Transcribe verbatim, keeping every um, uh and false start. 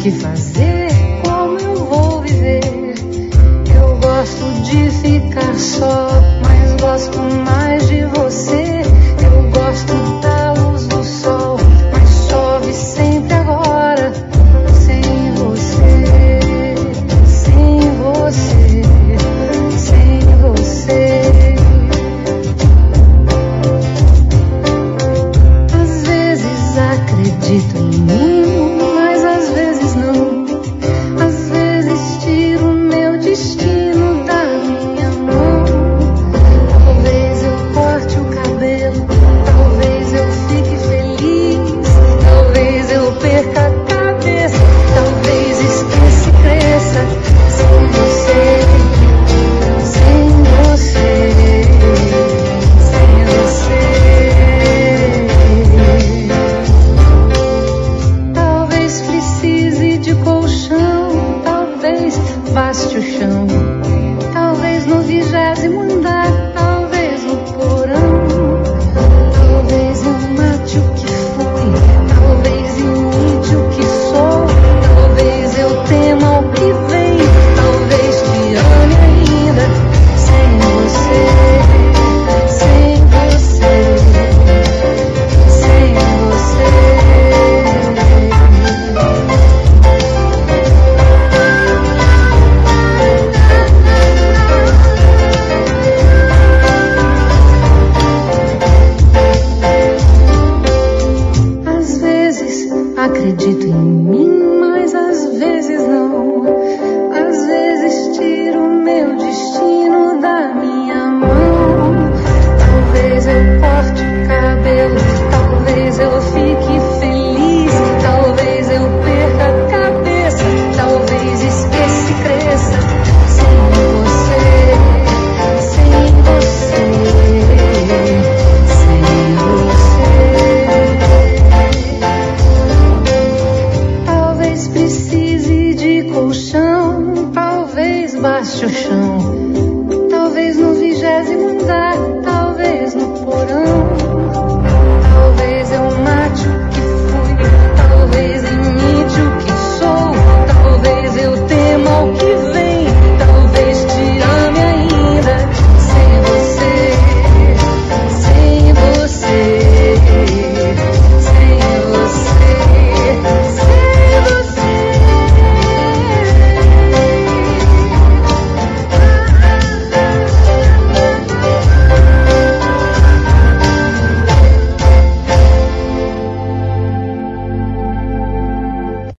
que fazer, como eu vou viver. Eu gosto de ficar só, mas gosto mais de você. Eu gosto da luz do sol, mas chove sempre agora. Sem você, sem você, sem você. Às vezes acredito em mim, mas às vezes não. Às vezes tiro meu destino da minha mão. Talvez eu corte o cabelo, talvez eu fique feliz, talvez eu perca a cabeça, talvez esqueça e cresça. Sem você, sem você, sem você. Talvez precise de colchão, talvez baste o chão, talvez no vigésimo andar, talvez no porão. Talvez eu mate o que fui, talvez imite o que sou, talvez eu tema o que vem, talvez te ame ainda. Sem você, sem você, sem você. Às vezes acredito em